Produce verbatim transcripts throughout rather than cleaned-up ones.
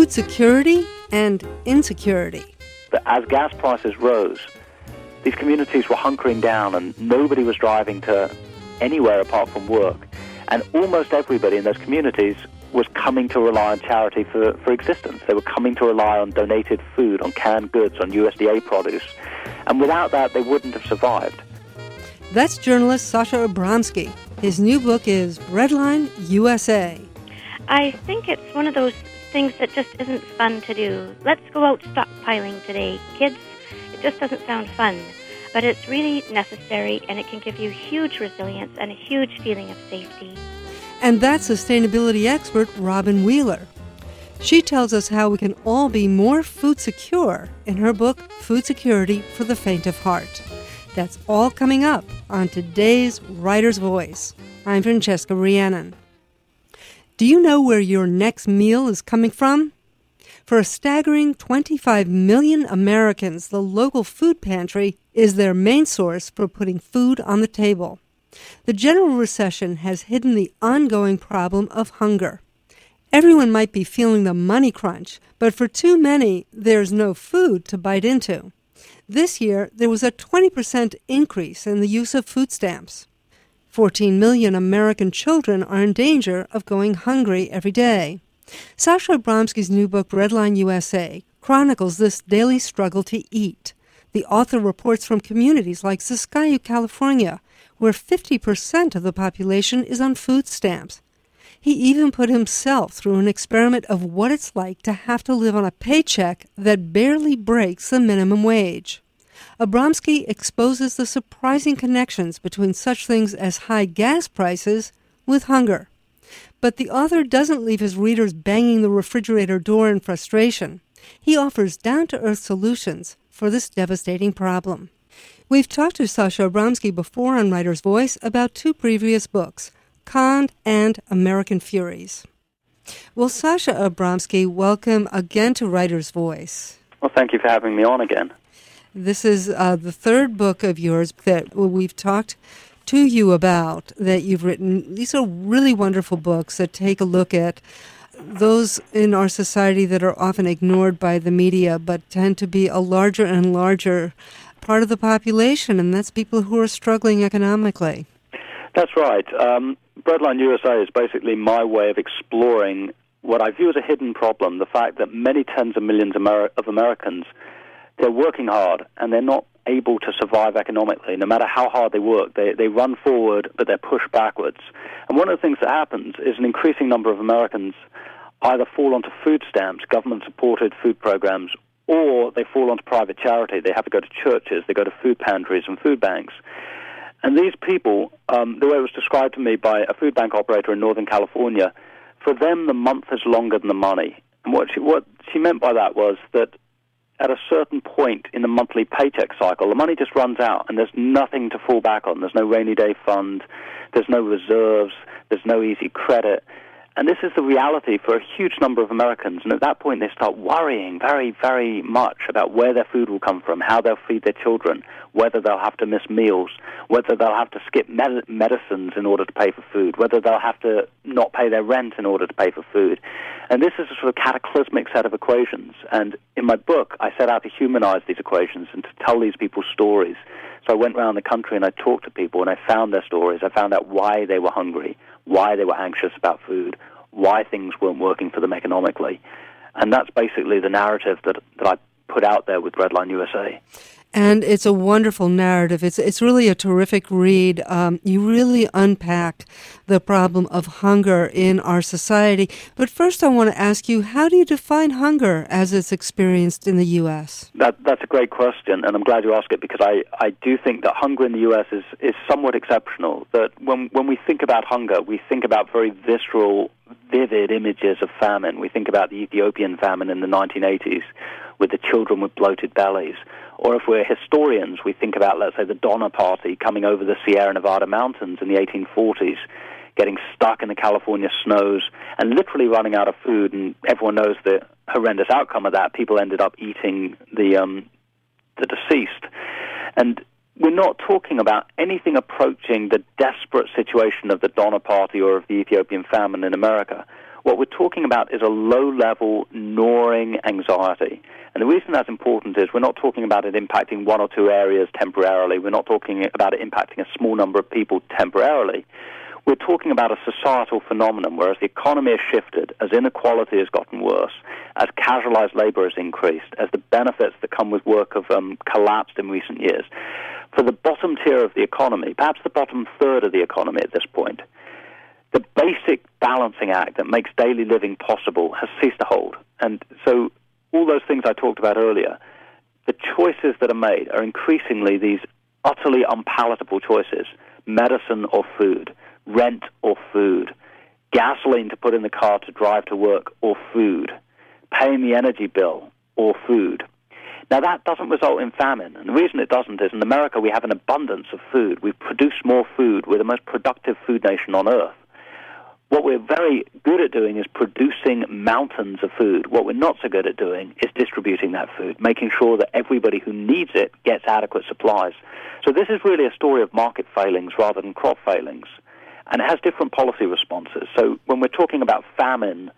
food security and insecurity. But as gas prices rose, these communities were hunkering down and nobody was driving to anywhere apart from work. And almost everybody in those communities was coming to rely on charity for, for existence. They were coming to rely on donated food, on canned goods, on U S D A produce. And without that, they wouldn't have survived. That's journalist Sasha Abramsky. His new book is Breadline U S A. I think it's one of those things that just isn't fun to do. Let's go out stockpiling today, kids. It just doesn't sound fun. But it's really necessary, and it can give you huge resilience and a huge feeling of safety. And that's sustainability expert Robin Wheeler. She tells us how we can all be more food secure in her book, Food Security for the Faint of Heart. That's all coming up on today's Writer's Voice. I'm Francesca Rhiannon. Do you know where your next meal is coming from? For a staggering twenty-five million Americans, the local food pantry is their main source for putting food on the table. The general recession has hidden the ongoing problem of hunger. Everyone might be feeling the money crunch, but for too many, there's no food to bite into. This year, there was a twenty percent increase in the use of food stamps. fourteen million American children are in danger of going hungry every day. Sasha Abramsky's new book, Breadline U S A, chronicles this daily struggle to eat. The author reports from communities like Siskiyou, California, where fifty percent of the population is on food stamps. He even put himself through an experiment of what it's like to have to live on a paycheck that barely breaks the minimum wage. Abramsky exposes the surprising connections between such things as high gas prices with hunger. But the author doesn't leave his readers banging the refrigerator door in frustration. He offers down-to-earth solutions for this devastating problem. We've talked to Sasha Abramsky before on Writer's Voice about two previous books, Conned and American Furies. Well, Sasha Abramsky, welcome again to Writer's Voice. Well, thank you for having me on again. This is uh, the third book of yours that we've talked to you about, that you've written. These are really wonderful books that take a look at those in our society that are often ignored by the media, but tend to be a larger and larger part of the population, and that's people who are struggling economically. That's right. Um, Breadline U S A is basically my way of exploring what I view as a hidden problem, the fact that many tens of millions Amer- of Americans, they're working hard and they're not able to survive economically. No matter how hard they work, they, they run forward, but they're pushed backwards. And one of the things that happens is an increasing number of Americans either fall onto food stamps, government-supported food programs, or they fall onto private charity. They have to go to churches, they go to food pantries and food banks. And these people, um, the way it was described to me by a food bank operator in Northern California, for them the month is longer than the money. And what she, what she meant by that was that at a certain point in the monthly paycheck cycle, the money just runs out and there's nothing to fall back on. There's no rainy day fund, there's no reserves, there's no easy credit. And this is the reality for a huge number of Americans. And at that point, they start worrying very, very much about where their food will come from, how they'll feed their children, whether they'll have to miss meals, whether they'll have to skip med- medicines in order to pay for food, whether they'll have to not pay their rent in order to pay for food. And this is a sort of cataclysmic set of equations. And in my book, I set out to humanize these equations and to tell these people's stories. So I went around the country and I talked to people and I found their stories. I found out why they were hungry, why they were anxious about food, why things weren't working for them economically. And that's basically the narrative that, that I put out there with Breadline U S A. And it's a wonderful narrative. It's it's really a terrific read. Um, you really unpack the problem of hunger in our society. But first I want to ask you, how do you define hunger as it's experienced in the U S? That, that's a great question, and I'm glad you asked it, because I, I do think that hunger in the U S is, is somewhat exceptional. That when, when we think about hunger, we think about very visceral, vivid images of famine. We think about the Ethiopian famine in the nineteen eighties with the children with bloated bellies. Or if we're historians, we think about, let's say, the Donner Party coming over the Sierra Nevada mountains in the eighteen forties, getting stuck in the California snows and literally running out of food. And everyone knows the horrendous outcome of that. People ended up eating the um, the deceased. And we're not talking about anything approaching the desperate situation of the Donner Party or of the Ethiopian famine in America. What we're talking about is a low-level, gnawing anxiety. And the reason that's important is we're not talking about it impacting one or two areas temporarily. We're not talking about it impacting a small number of people temporarily. We're talking about a societal phenomenon where as the economy has shifted, as inequality has gotten worse, as casualized labor has increased, as the benefits that come with work have um, collapsed in recent years, for the bottom tier of the economy, perhaps the bottom third of the economy at this point, the basic balancing act that makes daily living possible has ceased to hold. And so all those things I talked about earlier, the choices that are made are increasingly these utterly unpalatable choices: medicine or food, rent or food, gasoline to put in the car to drive to work or food, paying the energy bill or food. Now, that doesn't result in famine, and the reason it doesn't is in America we have an abundance of food. We produce more food. We're the most productive food nation on earth. What we're very good at doing is producing mountains of food. What we're not so good at doing is distributing that food, making sure that everybody who needs it gets adequate supplies. So this is really a story of market failings rather than crop failings. And it has different policy responses. So when we're talking about famine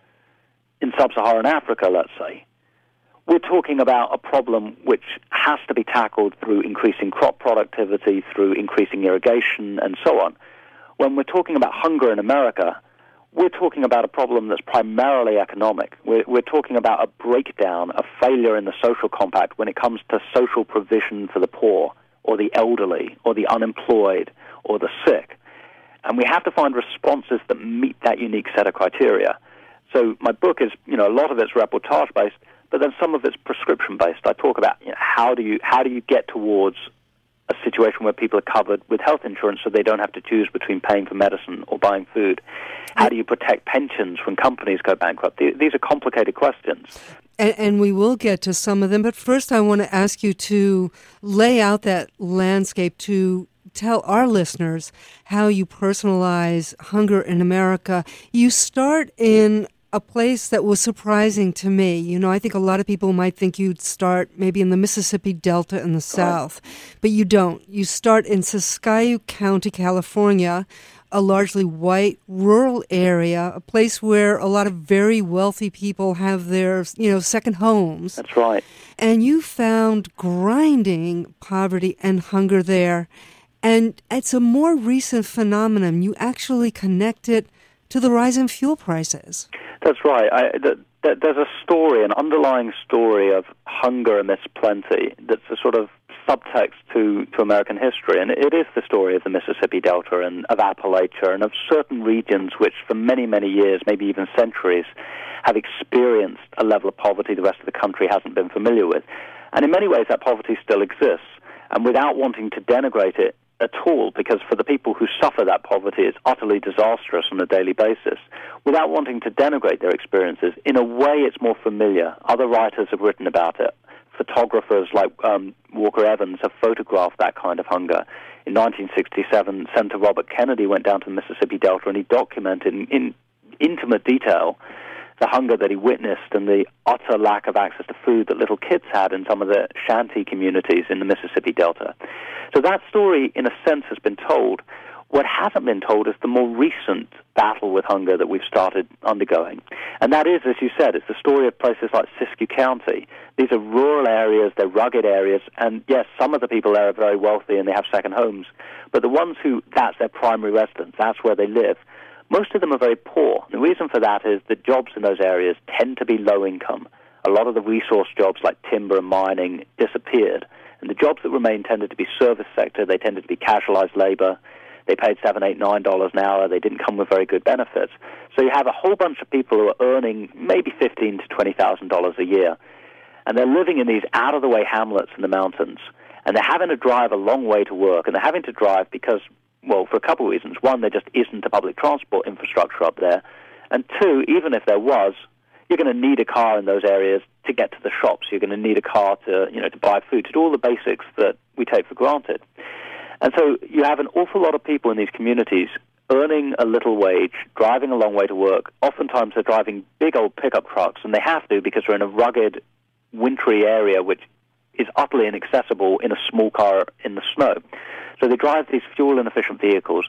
in sub-Saharan Africa, let's say, we're talking about a problem which has to be tackled through increasing crop productivity, through increasing irrigation, and so on. When we're talking about hunger in America, we're talking about a problem that's primarily economic. We're, we're talking about a breakdown, a failure in the social compact when it comes to social provision for the poor, or the elderly, or the unemployed, or the sick. And we have to find responses that meet that unique set of criteria. So my book is, you know, a lot of it's reportage-based, but then some of it's prescription-based. I talk about, you know, how do you how do you get towards a situation where people are covered with health insurance so they don't have to choose between paying for medicine or buying food? How do you protect pensions when companies go bankrupt? These are complicated questions. And, and we will get to some of them, but first I want to ask you to lay out that landscape, to tell our listeners how you personalize hunger in America. You start in a place that was surprising to me. You know, I think a lot of people might think you'd start maybe in the Mississippi Delta in the South, but you don't. You start in Siskiyou County, California, a largely white rural area, a place where a lot of very wealthy people have their, you know, second homes. That's right. And you found grinding poverty and hunger there. And it's a more recent phenomenon. You actually connect it to the rise in fuel prices. That's right. I, th- th- there's a story, an underlying story of hunger amidst plenty that's a sort of subtext to, to American history. And it is the story of the Mississippi Delta and of Appalachia and of certain regions which for many, many years, maybe even centuries, have experienced a level of poverty the rest of the country hasn't been familiar with. And in many ways that poverty still exists. And without wanting to denigrate it at all, because for the people who suffer that poverty, it's utterly disastrous on a daily basis. Without wanting to denigrate their experiences, in a way it's more familiar. Other writers have written about it. Photographers like um, Walker Evans have photographed that kind of hunger. In nineteen sixty-seven, Senator Robert Kennedy went down to the Mississippi Delta and he documented in, in intimate detail the hunger that he witnessed and the utter lack of access to food that little kids had in some of the shanty communities in the Mississippi Delta. So that story, in a sense, has been told. What hasn't been told is the more recent battle with hunger that we've started undergoing. And that is, as you said, it's the story of places like Siskiyou County. These are rural areas, they're rugged areas, and yes, some of the people there are very wealthy and they have second homes, but the ones who, that's their primary residence, that's where they live, most of them are very poor. The reason for that is that jobs in those areas tend to be low income. A lot of the resource jobs like timber and mining disappeared, and the jobs that remained tended to be service sector, they tended to be casualized labor. They paid seven, eight, nine dollars an hour. They didn't come with very good benefits. So you have a whole bunch of people who are earning maybe fifteen to twenty thousand dollars a year, and they're living in these out-of-the-way hamlets in the mountains, and they're having to drive a long way to work, and they're having to drive because, well, for a couple of reasons. One, there just isn't a public transport infrastructure up there, and two, even if there was, you're going to need a car in those areas to get to the shops. You're going to need a car to, you know, to buy food, to do all the basics that we take for granted. And so you have an awful lot of people in these communities earning a little wage, driving a long way to work. Oftentimes they're driving big old pickup trucks, and they have to because they're in a rugged, wintry area which is utterly inaccessible in a small car in the snow. So they drive these fuel-inefficient vehicles,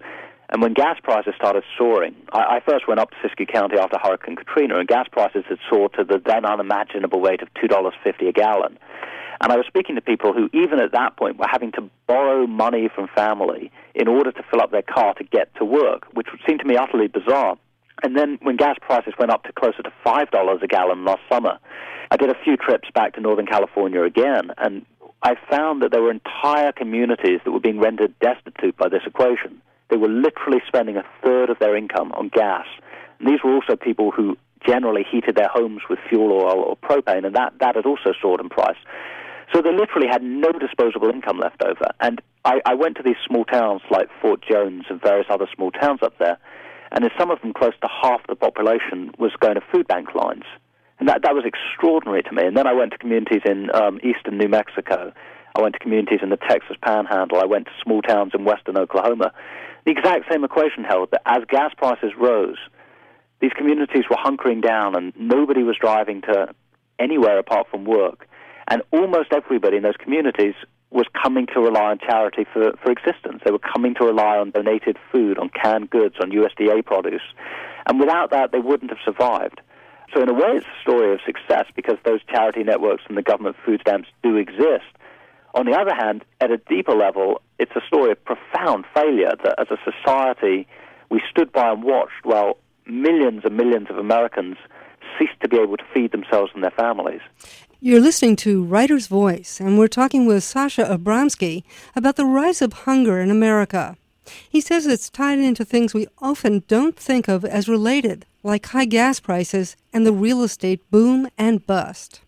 And when gas prices started soaring, I, I first went up to Siskiyou County after Hurricane Katrina, and gas prices had soared to the then unimaginable rate of two dollars fifty a gallon. And I was speaking to people who, even at that point, were having to borrow money from family in order to fill up their car to get to work, which seemed to me utterly bizarre. And then when gas prices went up to closer to five dollars a gallon last summer, I did a few trips back to Northern California again, and I found that there were entire communities that were being rendered destitute by this equation. They were literally spending a third of their income on gas. And these were also people who generally heated their homes with fuel oil or propane, and that, that had also soared in price. So they literally had no disposable income left over. And I, I went to these small towns like Fort Jones and various other small towns up there, and in some of them close to half the population was going to food bank lines. And that, that was extraordinary to me. And then I went to communities in um, eastern New Mexico. I went to communities in the Texas Panhandle. I went to small towns in western Oklahoma. The exact same equation held that as gas prices rose, these communities were hunkering down and nobody was driving to anywhere apart from work. And almost everybody in those communities was coming to rely on charity for, for existence. They were coming to rely on donated food, on canned goods, on U S D A produce. And without that, they wouldn't have survived. So in a way, it's a story of success because those charity networks and the government food stamps do exist. On the other hand, at a deeper level, it's a story of profound failure that as a society, we stood by and watched while millions and millions of Americans ceased to be able to feed themselves and their families. You're listening to Writer's Voice, and we're talking with Sasha Abramsky about the rise of hunger in America. He says it's tied into things we often don't think of as related, like high gas prices and the real estate boom and bust.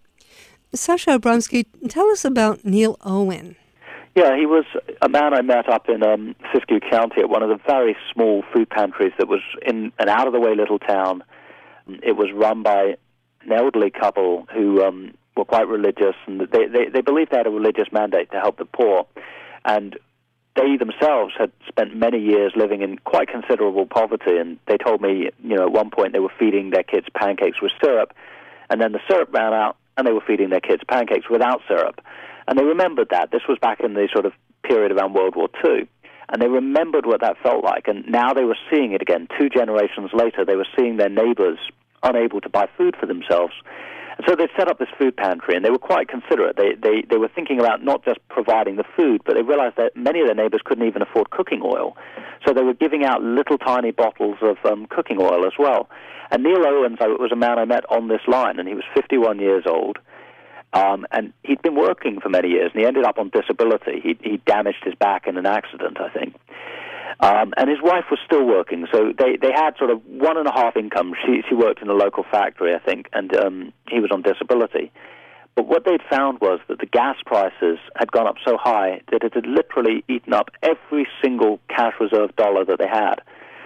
Sasha Abramsky, tell us about Neil Owen. Yeah, he was a man I met up in um, Siskiyou County at one of the very small food pantries that was in an out-of-the-way little town. It was run by an elderly couple who um, were quite religious, and they, they, they believed they had a religious mandate to help the poor. And they themselves had spent many years living in quite considerable poverty, and they told me, you know, at one point they were feeding their kids pancakes with syrup, and then the syrup ran out, and they were feeding their kids pancakes without syrup. And they remembered that. This was back in the sort of period around World War Two. And they remembered what that felt like. And now they were seeing it again. Two generations later, they were seeing their neighbors unable to buy food for themselves. And so they set up this food pantry, and they were quite considerate. They, they, they were thinking about not just providing the food, but they realized that many of their neighbors couldn't even afford cooking oil. So they were giving out little tiny bottles of um, cooking oil as well. And Neil Owens was a man I met on this line, and he was fifty-one years old. Um, and he'd been working for many years, and he ended up on disability. He, he damaged his back in an accident, I think. Um, and his wife was still working, so they, they had sort of one and a half income. She, she worked in a local factory, I think, and um, he was on disability. But what they'd found was that the gas prices had gone up so high that it had literally eaten up every single cash reserve dollar that they had.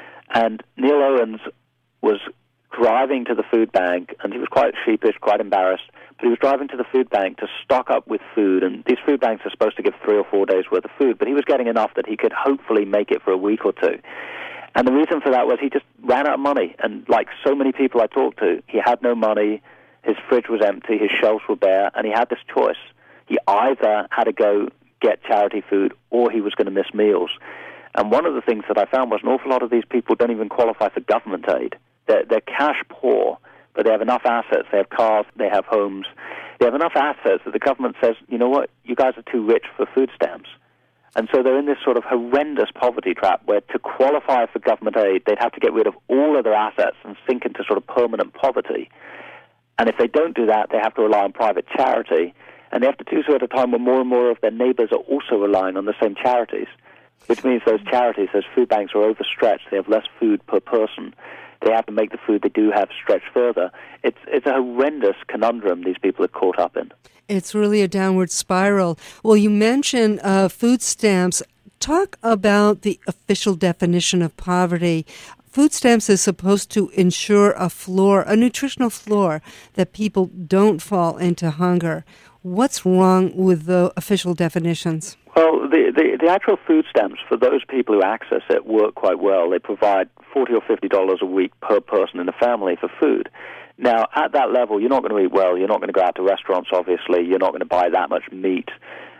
And Neil Owens was driving to the food bank, and he was quite sheepish, quite embarrassed, but he was driving to the food bank to stock up with food, and these food banks are supposed to give three or four days' worth of food, but he was getting enough that he could hopefully make it for a week or two. And the reason for that was he just ran out of money, and like so many people I talked to, he had no money, his fridge was empty, his shelves were bare, and he had this choice. He either had to go get charity food or he was going to miss meals. And one of the things that I found was an awful lot of these people don't even qualify for government aid. They're, they're cash poor, but they have enough assets. They have cars, they have homes. They have enough assets that the government says, you know what, you guys are too rich for food stamps. And so they're in this sort of horrendous poverty trap where to qualify for government aid, they'd have to get rid of all of their assets and sink into sort of permanent poverty. And if they don't do that, they have to rely on private charity. And they have to do so at a time when more and more of their neighbors are also relying on the same charities, which means those charities, those food banks are overstretched. They have less food per person. They have to make the food they do have stretch further. It's it's a horrendous conundrum these people are caught up in. It's really a downward spiral. Well, you mentioned uh, food stamps. Talk about the official definition of poverty. Food stamps is supposed to ensure a floor, a nutritional floor, that people don't fall into hunger. What's wrong with the official definitions? Well, the, the, the actual food stamps, for those people who access it, work quite well. They provide forty or fifty dollars a week per person in a family for food. Now, at that level, you're not going to eat well. You're not going to go out to restaurants, obviously. You're not going to buy that much meat.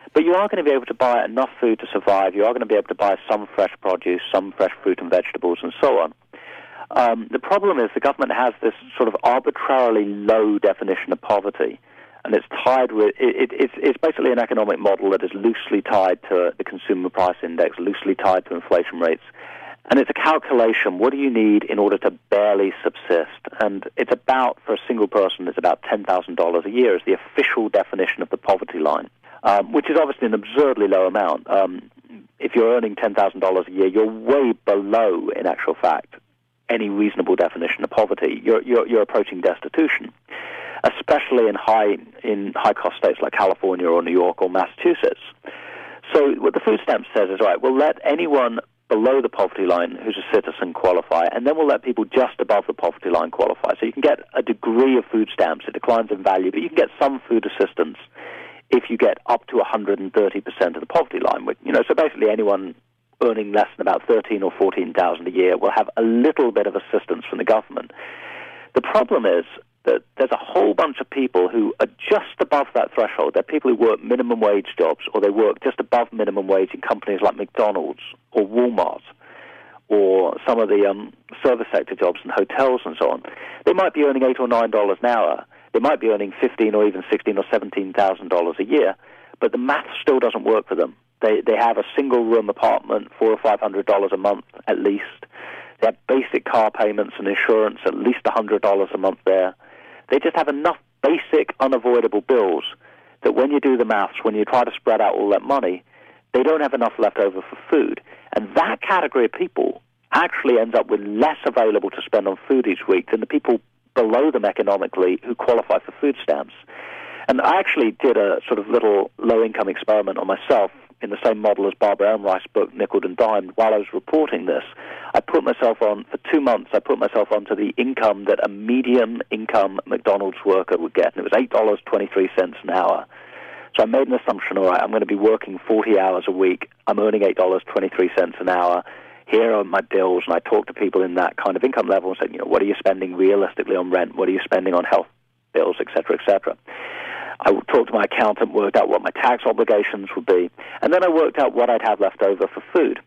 But you are going to be able to buy enough food to survive. You are going to be able to buy some fresh produce, some fresh fruit and vegetables, and so on. Um, the problem is the government has this sort of arbitrarily low definition of poverty, and it's tied with it, it, it's, it's basically an economic model that is loosely tied to the consumer price index, loosely tied to inflation rates. And it's a calculation. What do you need in order to barely subsist? And it's about, for a single person, it's about ten thousand dollars a year is the official definition of the poverty line, um, which is obviously an absurdly low amount. Um, if you're earning ten thousand dollars a year, you're way below, in actual fact, any reasonable definition of poverty. You're, you're, you're approaching destitution, especially in high in high-cost states like California or New York or Massachusetts. So what the food stamp says is, right, we'll let anyone below the poverty line who's a citizen qualify, and then we'll let people just above the poverty line qualify. So you can get a degree of food stamps. It declines in value, but you can get some food assistance if you get up to one hundred thirty percent of the poverty line. Which, you know, so basically anyone earning less than about thirteen or fourteen thousand a year will have a little bit of assistance from the government. The problem is that there's a whole bunch of people who are just above that threshold. They're people who work minimum wage jobs, or they work just above minimum wage in companies like McDonald's or Walmart or some of the um, service sector jobs in hotels and so on. They might be earning eight or nine dollars an hour. They might be earning fifteen or even sixteen or seventeen thousand dollars a year, but the math still doesn't work for them. They they have a single room apartment, four or five hundred dollars a month at least. They have basic car payments and insurance, at least a hundred dollars a month there. They just have enough basic, unavoidable bills that when you do the maths, when you try to spread out all that money, they don't have enough left over for food. And that category of people actually ends up with less available to spend on food each week than the people below them economically who qualify for food stamps. And I actually did a sort of little low-income experiment on myself in the same model as Barbara Ehrenreich's book, Nickeled and Dimed. While I was reporting this, I put myself on, for two months, I put myself onto the income that a medium-income McDonald's worker would get, and it was eight dollars and twenty-three cents an hour. So I made an assumption, all right, I'm going to be working forty hours a week. I'm earning eight dollars and twenty-three cents an hour. Here are my bills, and I talked to people in that kind of income level and said, you know, what are you spending realistically on rent? What are you spending on health bills, et cetera, et cetera? I talked to my accountant, worked out what my tax obligations would be, and then I worked out what I'd have left over for food.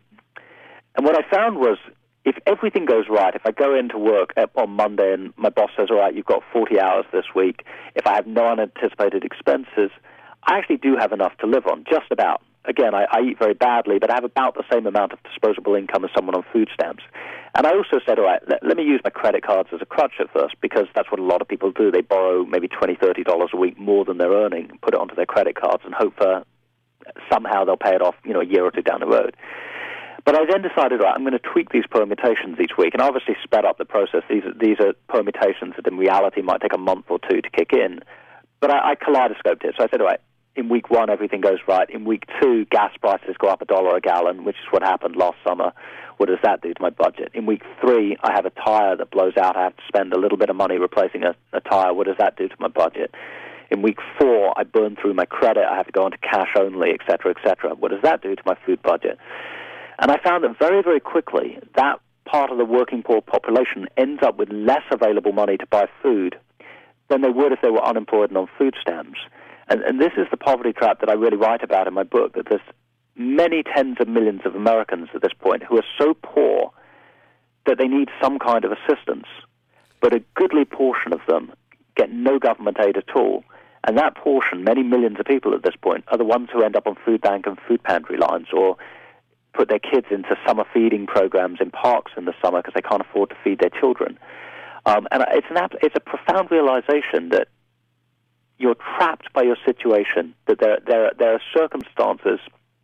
And what I found was, if everything goes right, if I go into work on Monday and my boss says, all right, you've got forty hours this week, if I have no unanticipated expenses, I actually do have enough to live on, just about. Again, I, I eat very badly, but I have about the same amount of disposable income as someone on food stamps. And I also said, all right, let, let me use my credit cards as a crutch at first, because that's what a lot of people do. They borrow maybe twenty dollars, thirty dollars a week more than they're earning, put it onto their credit cards, and hope for somehow they'll pay it off, you know, a year or two down the road. But I then decided, right, I'm going to tweak these permutations each week, and obviously sped up the process. These, these are permutations that in reality might take a month or two to kick in. But I, I kaleidoscoped it. So I said, all right, in week one, everything goes right. In week two, gas prices go up a dollar a gallon, which is what happened last summer. What does that do to my budget? In week three, I have a tire that blows out. I have to spend a little bit of money replacing a, a tire. What does that do to my budget? In week four, I burn through my credit. I have to go into cash only, et cetera, et cetera. What does that do to my food budget? And I found that very, very quickly, that part of the working poor population ends up with less available money to buy food than they would if they were unemployed and on food stamps. And, and this is the poverty trap that I really write about in my book, that there's many tens of millions of Americans at this point who are so poor that they need some kind of assistance, but a goodly portion of them get no government aid at all. And that portion, many millions of people at this point, are the ones who end up on food bank and food pantry lines, or put their kids into summer feeding programs in parks in the summer because they can't afford to feed their children. Um, and it's, an, it's a profound realization that you're trapped by your situation, that there, there, there are circumstances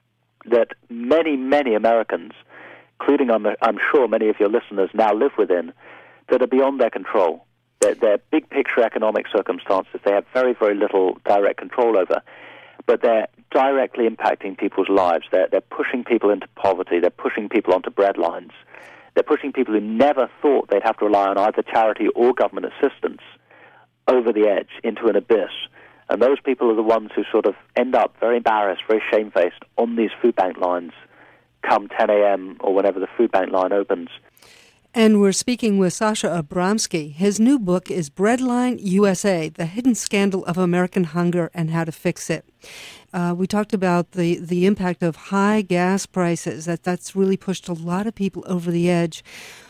that many, many Americans, including I'm, I'm sure many of your listeners now live within, that are beyond their control. They're, they're big picture economic circumstances they have very, very little direct control over, but they're directly impacting people's lives. They're, they're pushing people into poverty. They're pushing people onto breadlines. They're pushing people who never thought they'd have to rely on either charity or government assistance over the edge into an abyss. And those people are the ones who sort of end up very embarrassed, very shamefaced on these food bank lines come ten a.m. or whenever the food bank line opens. And we're speaking with Sasha Abramsky. His new book is Breadline U S A, The Hidden Scandal of American Hunger and How to Fix It. Uh, we talked about the, the impact of high gas prices, that that's really pushed a lot of people over the edge.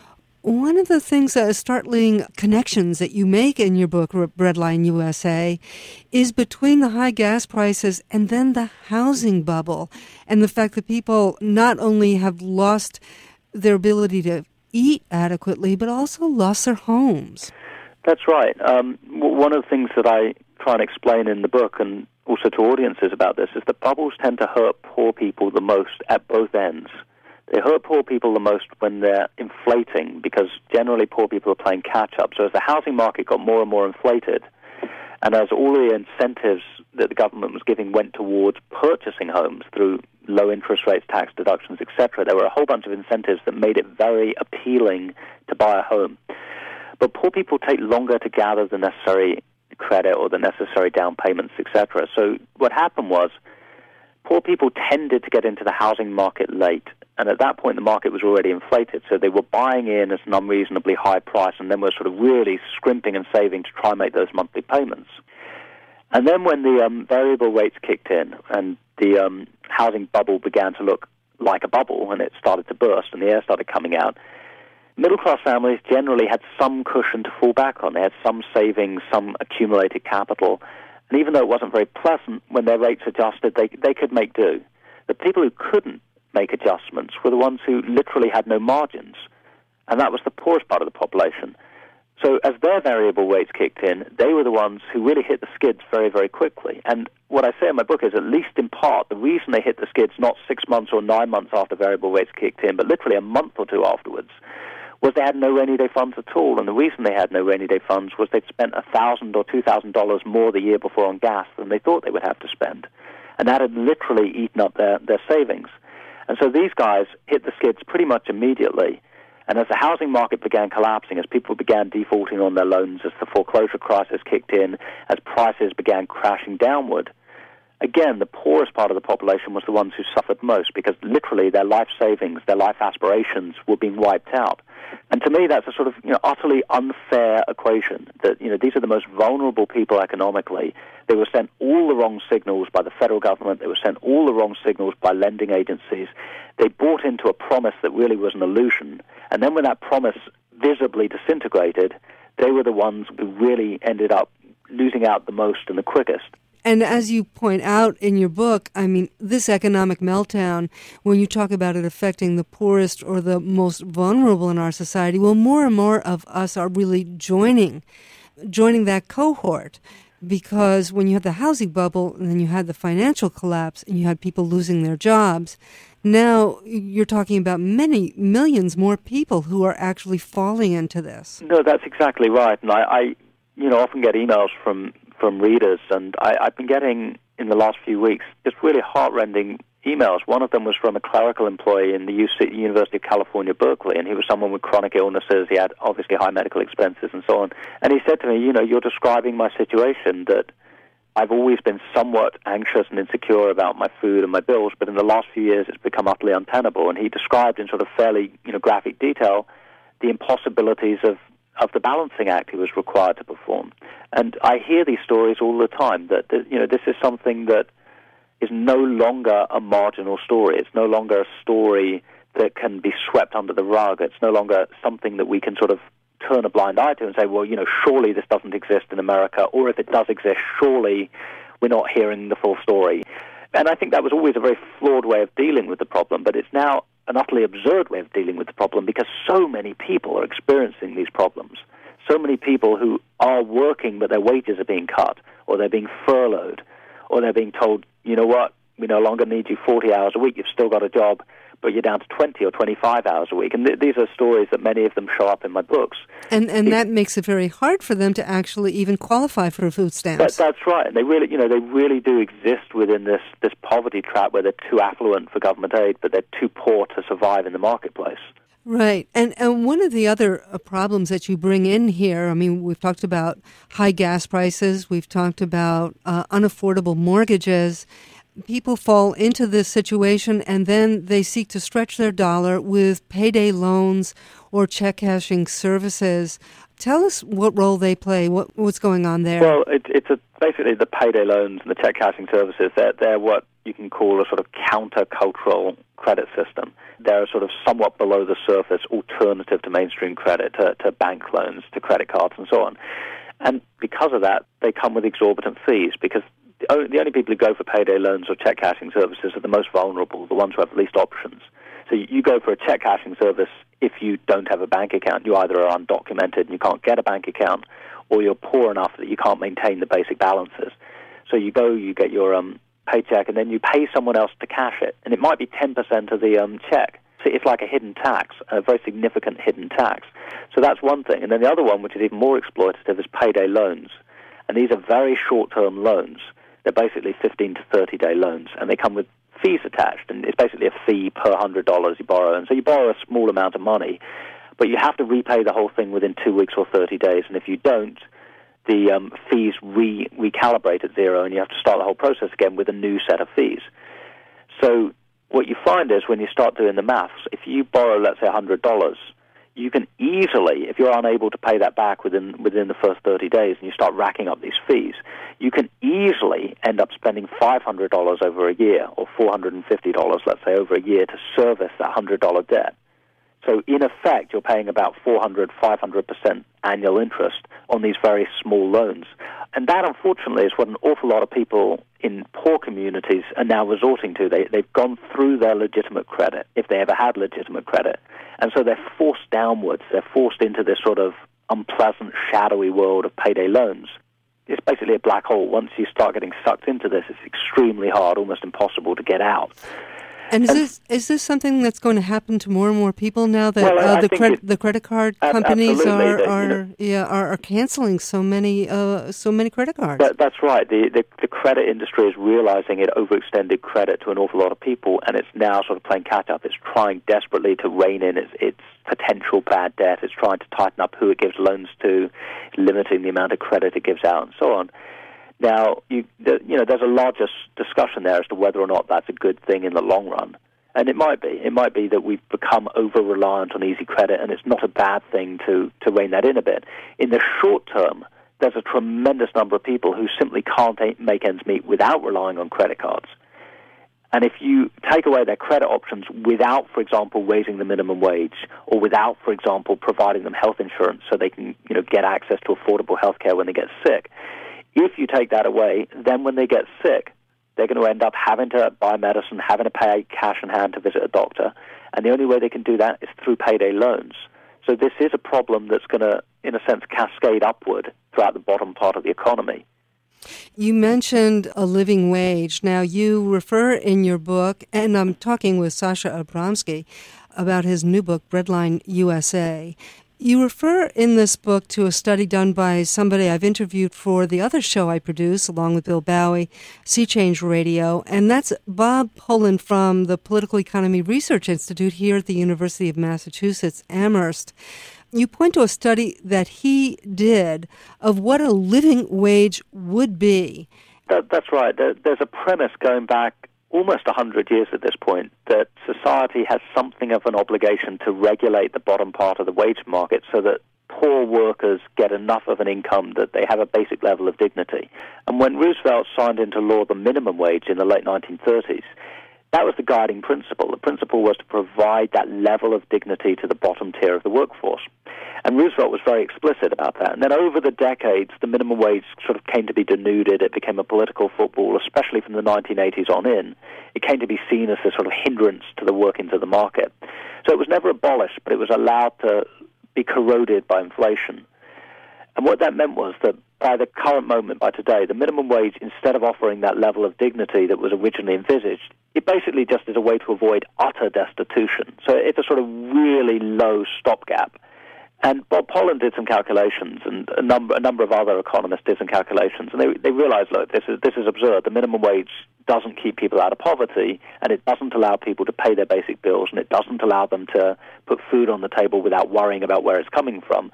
One of the things that is startling connections that you make in your book, Breadline U S A, is between the high gas prices and then the housing bubble, and the fact that people not only have lost their ability to eat adequately, but also lost their homes. That's right. Um, one of the things that I try and explain in the book, and also to audiences about this, is that bubbles tend to hurt poor people the most at both ends. They hurt poor people the most when they're inflating, because generally poor people are playing catch-up. So as the housing market got more and more inflated, and as all the incentives that the government was giving went towards purchasing homes through low interest rates, tax deductions, et cetera, there were a whole bunch of incentives that made it very appealing to buy a home. But poor people take longer to gather the necessary credit or the necessary down payments, et cetera. So what happened was poor people tended to get into the housing market late. And at that point, the market was already inflated. So they were buying in at an unreasonably high price and then were sort of really scrimping and saving to try and make those monthly payments. And then when the um, variable rates kicked in and the um, housing bubble began to look like a bubble and it started to burst and the air started coming out, middle-class families generally had some cushion to fall back on. They had some savings, some accumulated capital. And even though it wasn't very pleasant, when their rates adjusted, they, they could make do. The people who couldn't make adjustments were the ones who literally had no margins. And that was the poorest part of the population. So as their variable rates kicked in, they were the ones who really hit the skids very, very quickly. And what I say in my book is, at least in part, the reason they hit the skids not six months or nine months after variable rates kicked in, but literally a month or two afterwards, was they had no rainy day funds at all. And the reason they had no rainy day funds was they'd spent one thousand dollars or two thousand dollars more the year before on gas than they thought they would have to spend. And that had literally eaten up their, their savings. And so these guys hit the skids pretty much immediately. And as the housing market began collapsing, as people began defaulting on their loans, as the foreclosure crisis kicked in, as prices began crashing downward, again, the poorest part of the population was the ones who suffered most, because literally their life savings, their life aspirations were being wiped out. And to me, that's a sort of, you know, utterly unfair equation, that, you know, these are the most vulnerable people economically. They were sent all the wrong signals by the federal government. They were sent all the wrong signals by lending agencies. They bought into a promise that really was an illusion. And then when that promise visibly disintegrated, they were the ones who really ended up losing out the most and the quickest. And as you point out in your book, I mean, this economic meltdown, when you talk about it affecting the poorest or the most vulnerable in our society, well, more and more of us are really joining, joining that cohort. Because when you had the housing bubble and then you had the financial collapse and you had people losing their jobs, now you're talking about many millions more people who are actually falling into this. No, that's exactly right. And I, I you know, often get emails from from readers, and I, I've been getting, in the last few weeks, just really heart-rending emails. One of them was from a clerical employee in the U C, University of California, Berkeley, and he was someone with chronic illnesses. He had obviously high medical expenses and so on. And he said to me, you know, you're describing my situation, that I've always been somewhat anxious and insecure about my food and my bills, but in the last few years it's become utterly untenable. And he described in sort of fairly, you know, graphic detail the impossibilities of of the balancing act he was required to perform. And I hear these stories all the time, that, you know, this is something that is no longer a marginal story. It's no longer a story that can be swept under the rug. It's no longer something that we can sort of turn a blind eye to and say, well, you know, surely this doesn't exist in America, or if it does exist, surely we're not hearing the full story. And I think that was always a very flawed way of dealing with the problem, but it's now an utterly absurd way of dealing with the problem, because so many people are experiencing these problems. So many people who are working but their wages are being cut, or they're being furloughed, or they're being told, you know what, we no longer need you forty hours a week, you've still got a job, but you're down to twenty or twenty-five hours a week. And th- these are stories that many of them show up in my books. And and it, that makes it very hard for them to actually even qualify for food stamps. That, that's right. And they really, you know, they really do exist within this, this poverty trap where they're too affluent for government aid, but they're too poor to survive in the marketplace. Right. And and one of the other uh, problems that you bring in here, I mean, we've talked about high gas prices, we've talked about uh, unaffordable mortgages. people fall into this situation and then they seek to stretch their dollar with payday loans or check cashing services. Tell us what role they play, what, what's going on there. Well, it, it's a, basically the payday loans and the check cashing services, they're, they're what you can call a sort of counter-cultural credit system. They're a sort of somewhat below the surface alternative to mainstream credit, to, to bank loans, to credit cards, and so on. And because of that, they come with exorbitant fees, because the only, the only people who go for payday loans or check cashing services are the most vulnerable, the ones who have the least options. So you go for a check cashing service if you don't have a bank account. You either are undocumented and you can't get a bank account, or you're poor enough that you can't maintain the basic balances. So you go, you get your um, paycheck, and then you pay someone else to cash it. And it might be ten percent of the um, check. So it's like a hidden tax, a very significant hidden tax. So that's one thing. And then the other one, which is even more exploitative, is payday loans. And these are very short-term loans. They're basically fifteen to thirty-day loans, and they come with fees attached, and it's basically a fee per one hundred dollars you borrow. And so you borrow a small amount of money, but you have to repay the whole thing within two weeks or thirty days, and if you don't, the um, fees re- recalibrate at zero, and you have to start the whole process again with a new set of fees. So what you find is when you start doing the maths, if you borrow, let's say, one hundred dollars, you can easily, if you're unable to pay that back within within the first thirty days and you start racking up these fees, you can easily end up spending five hundred dollars over a year, or four hundred fifty dollars, let's say, over a year to service that one hundred dollars debt. So in effect, you're paying about four hundred, five hundred percent annual interest on these very small loans. And that, unfortunately, is what an awful lot of people in poor communities are now resorting to. They, they've gone through their legitimate credit, if they ever had legitimate credit. And so they're forced downwards. They're forced into this sort of unpleasant, shadowy world of payday loans. It's basically a black hole. Once you start getting sucked into this, it's extremely hard, almost impossible to get out. And is and, this is this something that's going to happen to more and more people now that well, uh, the credit the credit card ab- companies are that, are, you know, yeah, are are canceling so many uh, so many credit cards? That, that's right. The, the the credit industry is realizing it overextended credit to an awful lot of people, and it's now sort of playing catch up. It's trying desperately to rein in its its potential bad debt. It's trying to tighten up who it gives loans to, limiting the amount of credit it gives out, and so on. Now, you, the, you know, there's a larger discussion there as to whether or not that's a good thing in the long run. And it might be. It might be that we've become over-reliant on easy credit, and it's not a bad thing to, to rein that in a bit. In the short term, there's a tremendous number of people who simply can't make ends meet without relying on credit cards. And if you take away their credit options without, for example, raising the minimum wage, or without, for example, providing them health insurance so they can, you know, get access to affordable health care when they get sick, if you take that away, then when they get sick, they're going to end up having to buy medicine, having to pay cash in hand to visit a doctor, and the only way they can do that is through payday loans. So this is a problem that's going to, in a sense, cascade upward throughout the bottom part of the economy. You mentioned a living wage. Now, you refer in your book, and I'm talking with Sasha Abramsky about his new book, Breadline U S A. You refer in this book to a study done by somebody I've interviewed for the other show I produce, along with Bill Bowie, Sea Change Radio, and that's Bob Poland from the Political Economy Research Institute here at the University of Massachusetts, Amherst. You point to a study that he did of what a living wage would be. That, that's right. There, there's a premise going back almost one hundred years at this point, that society has something of an obligation to regulate the bottom part of the wage market so that poor workers get enough of an income that they have a basic level of dignity. And when Roosevelt signed into law the minimum wage in the late nineteen thirties, that was the guiding principle. The principle was to provide that level of dignity to the bottom tier of the workforce. And Roosevelt was very explicit about that. And then over the decades, the minimum wage sort of came to be denuded. It became a political football, especially from the nineteen eighties on in. It came to be seen as a sort of hindrance to the workings of the market. So it was never abolished, but it was allowed to be corroded by inflation. And what that meant was that by the current moment, by today, the minimum wage, instead of offering that level of dignity that was originally envisaged, it basically just is a way to avoid utter destitution. So it's a sort of really low stopgap. And Bob Poland did some calculations, and a number a number of other economists did some calculations, and they they realized, look, this is this is absurd. The minimum wage doesn't keep people out of poverty, and it doesn't allow people to pay their basic bills, and it doesn't allow them to put food on the table without worrying about where it's coming from.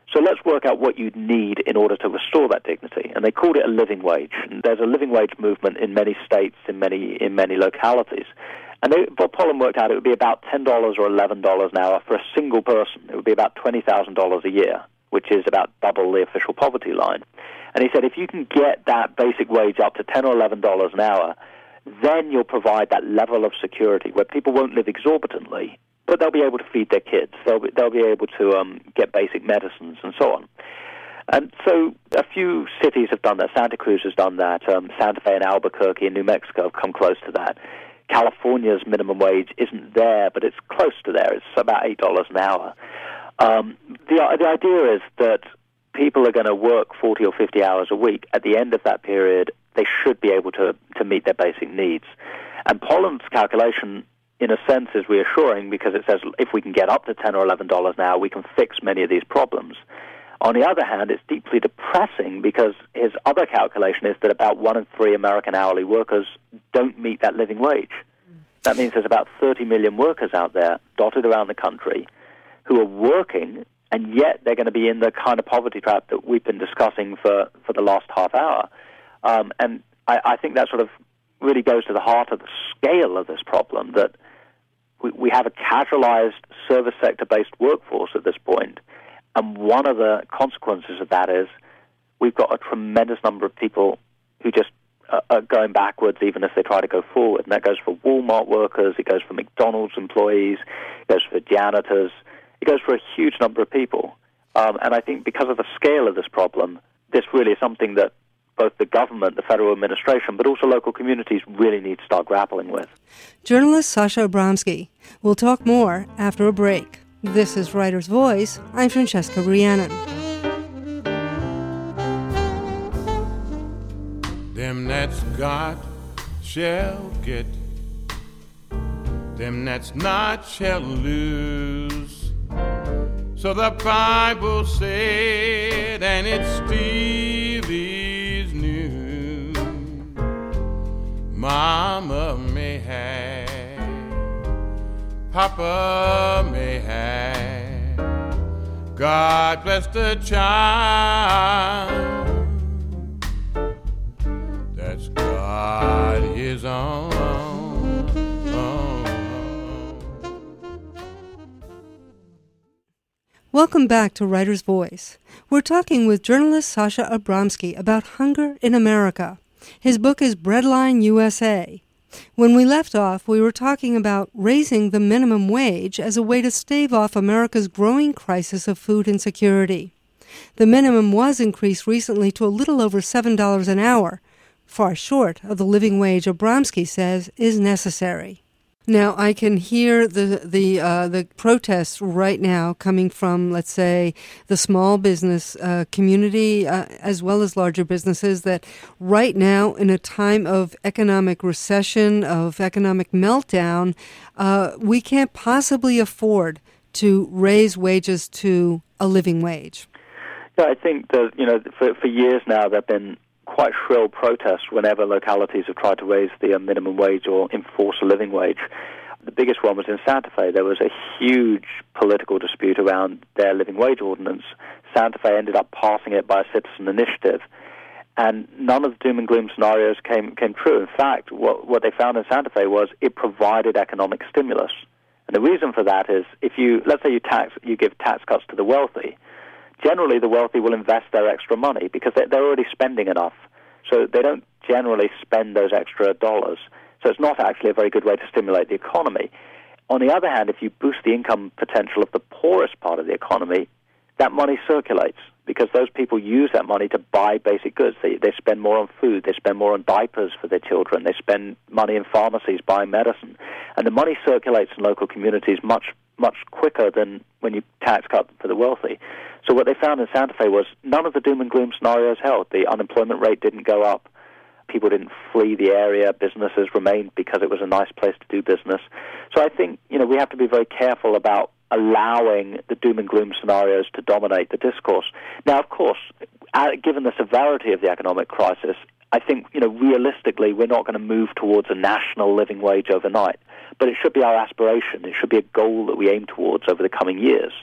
So let's work out what you'd need in order to restore that dignity. And they called it a living wage. And there's a living wage movement in many states, in many in many localities. And they, Bob Pollin worked out it would be about ten dollars or eleven dollars an hour for a single person. It would be about twenty thousand dollars a year, which is about double the official poverty line. And he said if you can get that basic wage up to ten or eleven dollars an hour, then you'll provide that level of security where people won't live exorbitantly, but they'll be able to feed their kids. They'll be, they'll be able to um, get basic medicines and so on. And so a few cities have done that. Santa Cruz has done that. Um, Santa Fe and Albuquerque in New Mexico have come close to that. California's minimum wage isn't there, but it's close to there. It's about eight dollars an hour. Um, the, the idea is that people are going to work forty or fifty hours a week. At the end of that period, they should be able to, to meet their basic needs. And Pollin's calculation, in a sense, is reassuring because it says if we can get up to ten or eleven dollars an hour, we can fix many of these problems. On the other hand, it's deeply depressing because his other calculation is that about one in three American hourly workers don't meet that living wage. That means there's about thirty million workers out there dotted around the country who are working, and yet they're going to be in the kind of poverty trap that we've been discussing for, for the last half hour. Um, and I, I think that sort of really goes to the heart of the scale of this problem, that we, we have a casualized service sector-based workforce at this point, and one of the consequences of that is we've got a tremendous number of people who just uh, are going backwards even as they try to go forward. And that goes for Walmart workers, it goes for McDonald's employees, it goes for janitors, it goes for a huge number of people. Um, and I think because of the scale of this problem, this really is something that both the government, the federal administration, but also local communities really need to start grappling with. Journalist Sasha Abramsky. We'll talk more after a break. This is Writer's Voice. I'm Francesca Rhiannon. Them that's got shall get, them that's not shall lose. So the Bible said, and it still is new. Mama may have, Papa may have, God bless the child that's got his own. Welcome back to Writer's Voice. We're talking with journalist Sasha Abramsky about hunger in America. His book is Breadline U S A. When we left off, we were talking about raising the minimum wage as a way to stave off America's growing crisis of food insecurity. The minimum was increased recently to a little over seven dollars an hour, far short of the living wage Abramsky says is necessary. Now, I can hear the the uh, the protests right now coming from, let's say, the small business uh, community uh, as well as larger businesses, that right now, in a time of economic recession, of economic meltdown, uh, we can't possibly afford to raise wages to a living wage. Yeah, I think that, you know, for, for years now there have been quite shrill protests whenever localities have tried to raise the uh, minimum wage or enforce a living wage. The biggest one was in Santa Fe. There was a huge political dispute around their living wage ordinance. Santa Fe ended up passing it by a citizen initiative, and none of the doom and gloom scenarios came came true. In fact, what, what they found in Santa Fe was it provided economic stimulus. And the reason for that is, if you, let's say you tax, you give tax cuts to the wealthy, generally the wealthy will invest their extra money because they're already spending enough. So they don't generally spend those extra dollars. So it's not actually a very good way to stimulate the economy. On the other hand, if you boost the income potential of the poorest part of the economy, that money circulates because those people use that money to buy basic goods. They, they spend more on food. They spend more on diapers for their children. They spend money in pharmacies buying medicine. And the money circulates in local communities much, much quicker than when you tax cut for the wealthy. So what they found in Santa Fe was none of the doom and gloom scenarios held. The unemployment rate didn't go up. People didn't flee the area. Businesses remained because it was a nice place to do business. So I think, you know, we have to be very careful about allowing the doom and gloom scenarios to dominate the discourse. Now, of course, given the severity of the economic crisis, I think, you know, realistically, we're not going to move towards a national living wage overnight. But it should be our aspiration. It should be a goal that we aim towards over the coming years.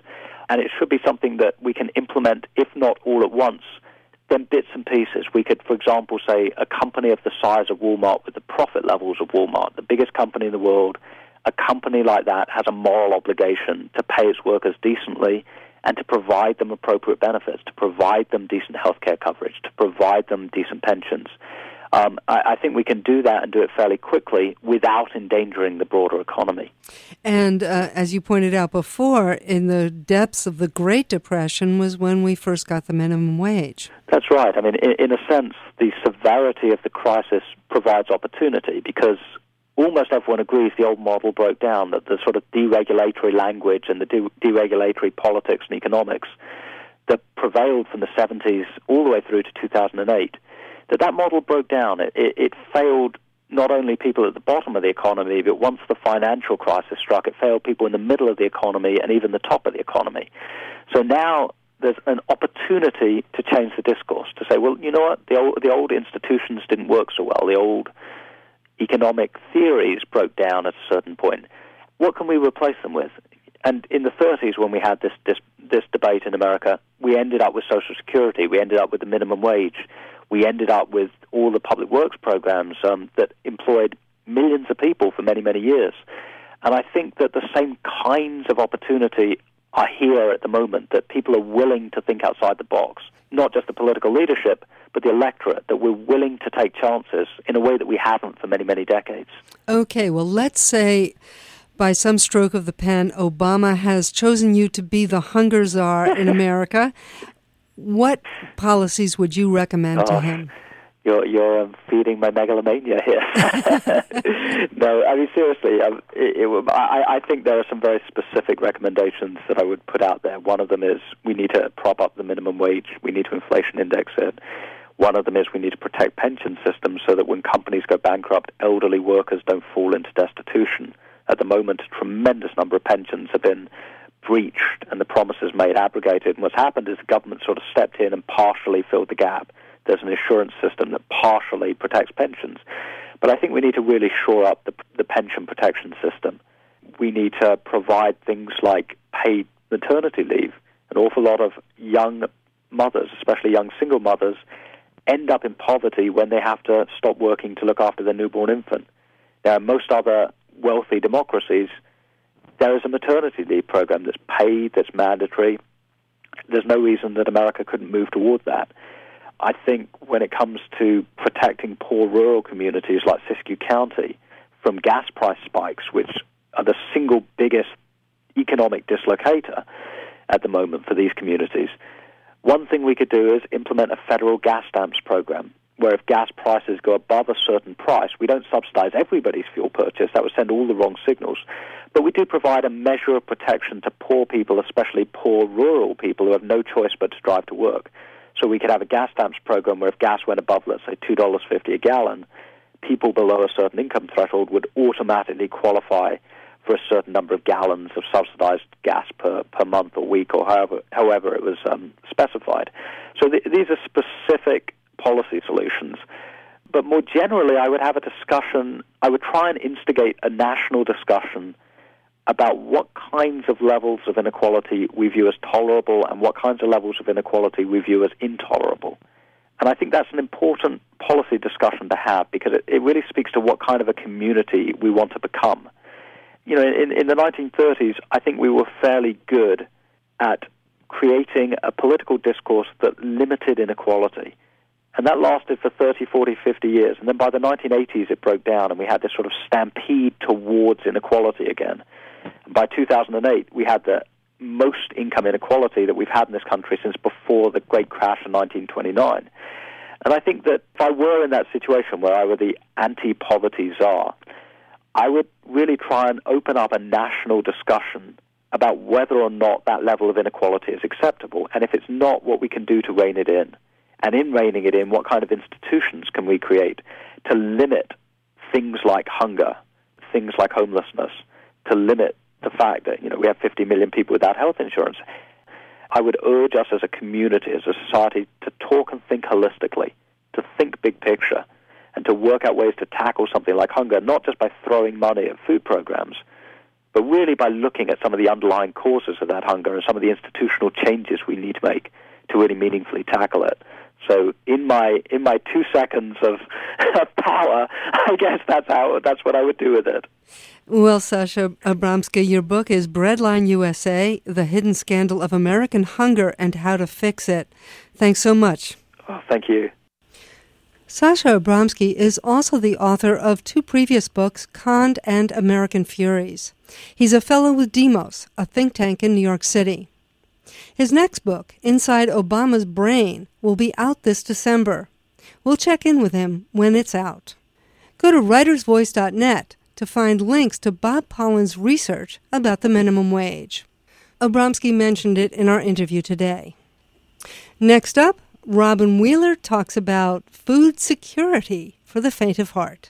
And it should be something that we can implement, if not all at once, then bits and pieces. We could, for example, say a company of the size of Walmart with the profit levels of Walmart, the biggest company in the world, a company like that has a moral obligation to pay its workers decently and to provide them appropriate benefits, to provide them decent health care coverage, to provide them decent pensions. Um, I, I think we can do that and do it fairly quickly without endangering the broader economy. And uh, as you pointed out before, in the depths of the Great Depression was when we first got the minimum wage. That's right. I mean, in, in a sense, the severity of the crisis provides opportunity because almost everyone agrees the old model broke down, that the sort of deregulatory language and the de- deregulatory politics and economics that prevailed from the seventies all the way through to two thousand eight, that that model broke down. It, it, it failed not only people at the bottom of the economy, but once the financial crisis struck, it failed people in the middle of the economy and even the top of the economy. So now there's an opportunity to change the discourse, to say, well, you know what, the old, the old institutions didn't work so well. The old economic theories broke down at a certain point. What can we replace them with? And in the thirties, when we had this, this, this debate in America, we ended up with Social Security. We ended up with the minimum wage. We ended up with all the public works programs um, that employed millions of people for many, many years. And I think that the same kinds of opportunity are here at the moment, that people are willing to think outside the box, not just the political leadership, but the electorate, that we're willing to take chances in a way that we haven't for many, many decades. Okay, well, let's say by some stroke of the pen, Obama has chosen you to be the hunger czar in America. What policies would you recommend oh, to him? You're, you're um, feeding my megalomania here. No, I mean, seriously, um, it, it, I, I think there are some very specific recommendations that I would put out there. One of them is we need to prop up the minimum wage. We need to inflation index it. One of them is we need to protect pension systems so that when companies go bankrupt, elderly workers don't fall into destitution. At the moment, a tremendous number of pensions have been breached and the promises made abrogated. And what's happened is the government sort of stepped in and partially filled the gap. There's an insurance system that partially protects pensions. But I think we need to really shore up the, the pension protection system. We need to provide things like paid maternity leave. An awful lot of young mothers, especially young single mothers, end up in poverty when they have to stop working to look after their newborn infant. Now, in most other wealthy democracies, there is a maternity leave program that's paid, that's mandatory. There's no reason that America couldn't move toward that. I think when it comes to protecting poor rural communities like Siskiyou County from gas price spikes, which are the single biggest economic dislocator at the moment for these communities, one thing we could do is implement a federal gas stamps program, where if gas prices go above a certain price, we don't subsidize everybody's fuel purchase. That would send all the wrong signals. But we do provide a measure of protection to poor people, especially poor rural people who have no choice but to drive to work. So we could have a gas stamps program where if gas went above, let's say, two dollars fifty a gallon, people below a certain income threshold would automatically qualify for a certain number of gallons of subsidized gas per, per month or week or however, however it was um, specified. So th- these are specific policy solutions. But more generally, I would have a discussion, I would try and instigate a national discussion about what kinds of levels of inequality we view as tolerable and what kinds of levels of inequality we view as intolerable. And I think that's an important policy discussion to have because it, it really speaks to what kind of a community we want to become. You know, in, in the nineteen thirties, I think we were fairly good at creating a political discourse that limited inequality. And that lasted for thirty, forty, fifty years. And then by the nineteen eighties, it broke down, and we had this sort of stampede towards inequality again. And by two thousand eight, we had the most income inequality that we've had in this country since before the great crash in nineteen twenty-nine. And I think that if I were in that situation where I were the anti-poverty czar, I would really try and open up a national discussion about whether or not that level of inequality is acceptable, and if it's not, what we can do to rein it in. And in reining it in, what kind of institutions can we create to limit things like hunger, things like homelessness, to limit the fact that, you know, we have fifty million people without health insurance. I would urge us as a community, as a society, to talk and think holistically, to think big picture, and to work out ways to tackle something like hunger, not just by throwing money at food programs, but really by looking at some of the underlying causes of that hunger and some of the institutional changes we need to make to really meaningfully tackle it. So in my in my two seconds of, of power, I guess that's how that's what I would do with it. Well, Sasha Abramsky, your book is Breadline U S A, The Hidden Scandal of American Hunger and How to Fix It. Thanks so much. Oh, thank you. Sasha Abramsky is also the author of two previous books, Conned and American Furies. He's a fellow with Demos, a think tank in New York City. His next book, Inside Obama's Brain, will be out this December. We'll check in with him when it's out. Go to writers voice dot net to find links to Bob Pollin's research about the minimum wage. Abramsky mentioned it in our interview today. Next up, Robin Wheeler talks about food security for the faint of heart.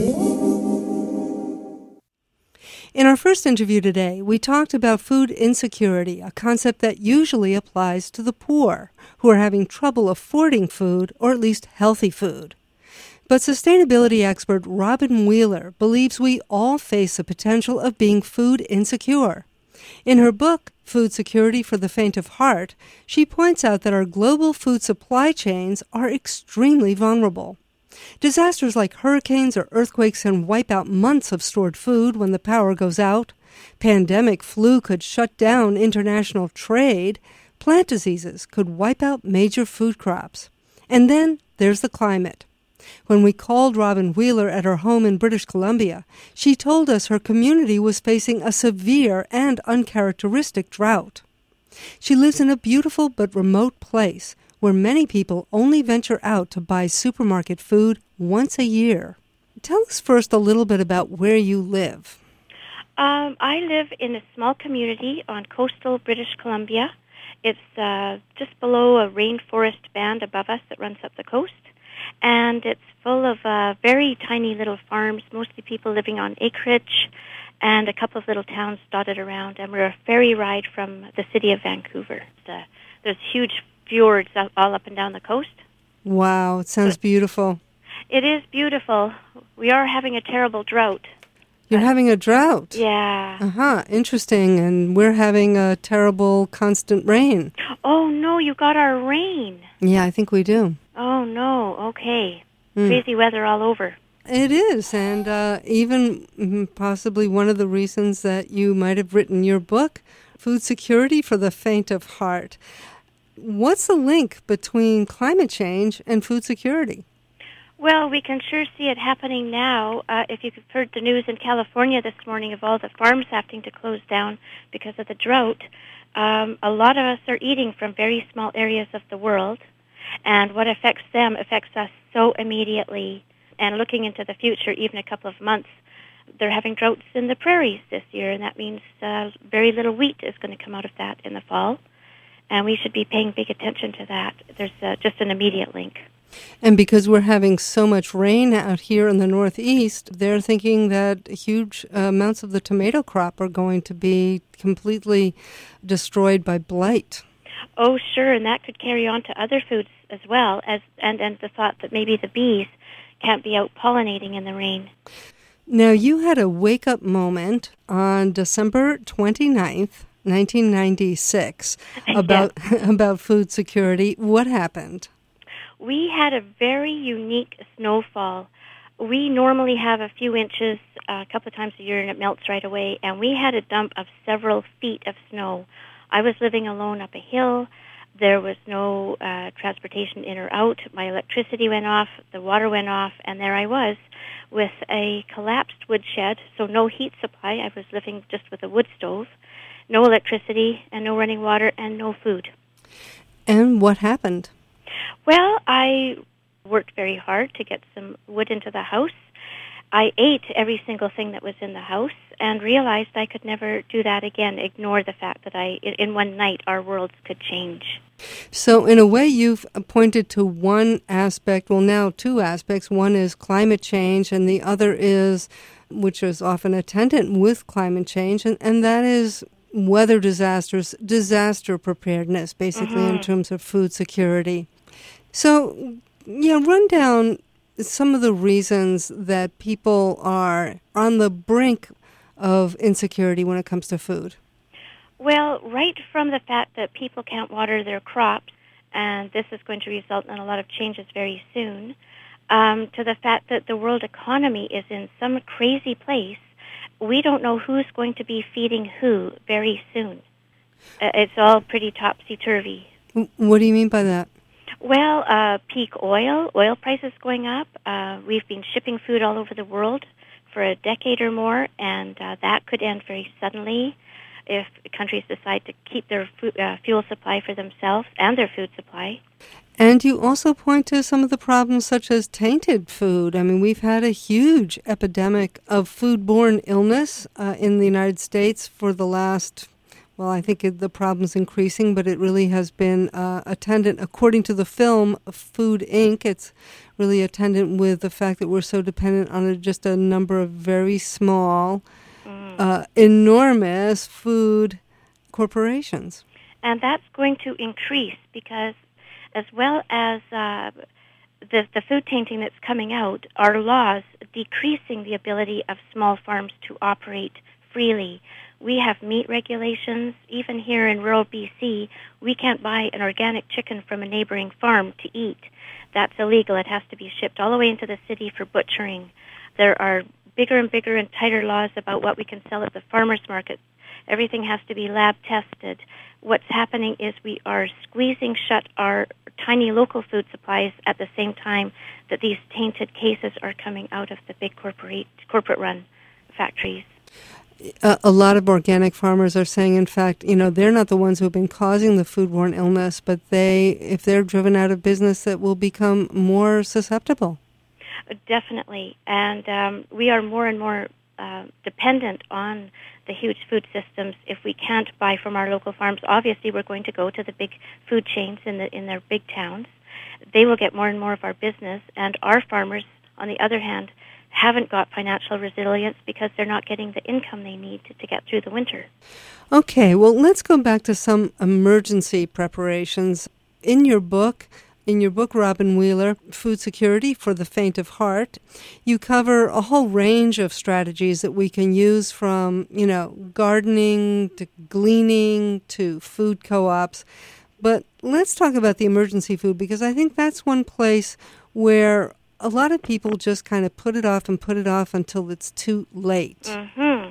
In our first interview today, we talked about food insecurity, a concept that usually applies to the poor, who are having trouble affording food, or at least healthy food. But sustainability expert Robin Wheeler believes we all face the potential of being food insecure. In her book, Food Security for the Faint of Heart, she points out that our global food supply chains are extremely vulnerable. Disasters like hurricanes or earthquakes can wipe out months of stored food when the power goes out. Pandemic flu could shut down international trade. Plant diseases could wipe out major food crops. And then there's the climate. When we called Robin Wheeler at her home in British Columbia, she told us her community was facing a severe and uncharacteristic drought. She lives in a beautiful but remote place where many people only venture out to buy supermarket food once a year. Tell us first a little bit about where you live. Um, I live in a small community on coastal British Columbia. It's uh, just below a rainforest band above us that runs up the coast. And it's full of uh, very tiny little farms, mostly people living on acreage, and a couple of little towns dotted around. And we're a ferry ride from the city of Vancouver. Uh, there's huge fjords all up and down the coast. Wow, it sounds beautiful. It is beautiful. We are having a terrible drought. You're uh, having a drought? Yeah. Uh-huh, interesting. And we're having a terrible constant rain. Oh, no, you got our rain. Yeah, I think we do. Oh, no, okay. Mm. Crazy weather all over. It is, and uh, even possibly one of the reasons that you might have written your book, Food Security for the Faint of Heart. What's the link between climate change and food security? Well, we can sure see it happening now. Uh, if you've heard the news in California this morning of all the farms having to close down because of the drought, um, a lot of us are eating from very small areas of the world. And what affects them affects us so immediately. And looking into the future, even a couple of months, they're having droughts in the prairies this year, and that means uh, very little wheat is going to come out of that in the fall. And we should be paying big attention to that. There's uh, just an immediate link. And because we're having so much rain out here in the Northeast, they're thinking that huge amounts of the tomato crop are going to be completely destroyed by blight. Oh, sure, and that could carry on to other foods as well, as and, and the thought that maybe the bees can't be out pollinating in the rain. Now, you had a wake-up moment on December twenty-ninth, nineteen ninety-six, about yeah. about food security. What happened? We had a very unique snowfall. We normally have a few inches uh, a couple of times a year, and it melts right away, and we had a dump of several feet of snow. I was living alone up a hill. There was no uh, transportation in or out. My electricity went off, the water went off, and there I was with a collapsed woodshed, so no heat supply. I was living just with a wood stove, no electricity, and no running water, and no food. And what happened? Well, I worked very hard to get some wood into the house. I ate every single thing that was in the house and realized I could never do that again, ignore the fact that I, in one night, our worlds could change. So in a way, you've pointed to one aspect, well, now two aspects. One is climate change, and the other is, which is often attendant with climate change, and, and that is weather disasters, disaster preparedness, basically, mm-hmm. in terms of food security. So, yeah, run down some of the reasons that people are on the brink of insecurity when it comes to food? Well, right from the fact that people can't water their crops, and this is going to result in a lot of changes very soon, um, to the fact that the world economy is in some crazy place. We don't know who's going to be feeding who very soon. Uh, it's all pretty topsy-turvy. What do you mean by that? Well, uh, peak oil, oil prices going up. Uh, we've been shipping food all over the world for a decade or more, and uh, that could end very suddenly if countries decide to keep their food, uh, fuel supply for themselves and their food supply. And you also point to some of the problems such as tainted food. I mean, we've had a huge epidemic of foodborne illness uh, in the United States for the last, well, I think it, the problem's increasing, but it really has been uh, attendant, according to the film Food Incorporated, it's really attendant with the fact that we're so dependent on a, just a number of very small, mm. uh, enormous food corporations. And that's going to increase because as well as uh, the, the food tainting that's coming out, our laws decreasing the ability of small farms to operate freely. We have meat regulations. Even here in rural B C, we can't buy an organic chicken from a neighboring farm to eat. That's illegal. It has to be shipped all the way into the city for butchering. There are bigger and bigger and tighter laws about what we can sell at the farmers market. Everything has to be lab tested. What's happening is we are squeezing shut our tiny local food supplies at the same time that these tainted cases are coming out of the big corporate corporate-run factories. A, a lot of organic farmers are saying, in fact, you know, they're not the ones who have been causing the foodborne illness, but they, if they're driven out of business, that will become more susceptible. Definitely. And um, we are more and more uh, dependent on the huge food systems. If we can't buy from our local farms, obviously we're going to go to the big food chains in the in their big towns. They will get more and more of our business, and our farmers, on the other hand, haven't got financial resilience because they're not getting the income they need to, to get through the winter. Okay, well, let's go back to some emergency preparations. In your book, in your book, Robin Wheeler, Food Security for the Faint of Heart, you cover a whole range of strategies that we can use from, you know, gardening to gleaning to food co-ops. But let's talk about the emergency food, because I think that's one place where a lot of people just kind of put it off and put it off until it's too late. Mm-hmm.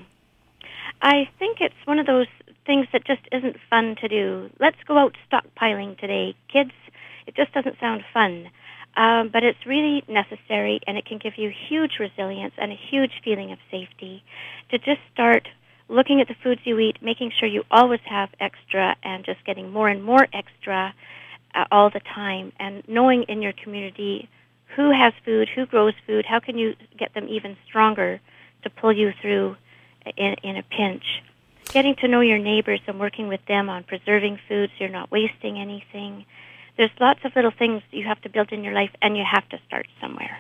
I think it's one of those things that just isn't fun to do. Let's go out stockpiling today, kids. It just doesn't sound fun, um, but it's really necessary, and it can give you huge resilience and a huge feeling of safety to just start looking at the foods you eat, making sure you always have extra and just getting more and more extra uh, all the time, and knowing in your community who has food, who grows food, how can you get them even stronger to pull you through in, in a pinch. Getting to know your neighbors and working with them on preserving food so you're not wasting anything. There's lots of little things you have to build in your life, and you have to start somewhere.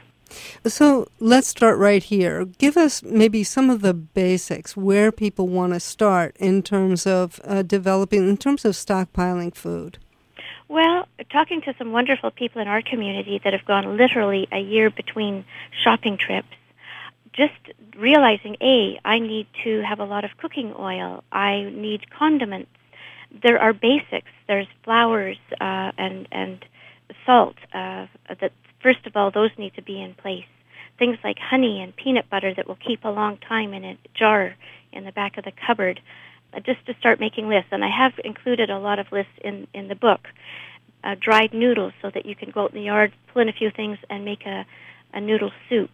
So let's start right here. Give us maybe some of the basics, where people want to start in terms of uh, developing, in terms of stockpiling food. Well, talking to some wonderful people in our community that have gone literally a year between shopping trips, just realizing, A, I need to have a lot of cooking oil. I need condiments. There are basics. There's flours uh, and and salt. Uh, that first of all, those need to be in place. Things like honey and peanut butter that will keep a long time in a jar in the back of the cupboard. Uh, just to start making lists, and I have included a lot of lists in in the book. Uh, dried noodles, so that you can go out in the yard, pull in a few things, and make a a noodle soup.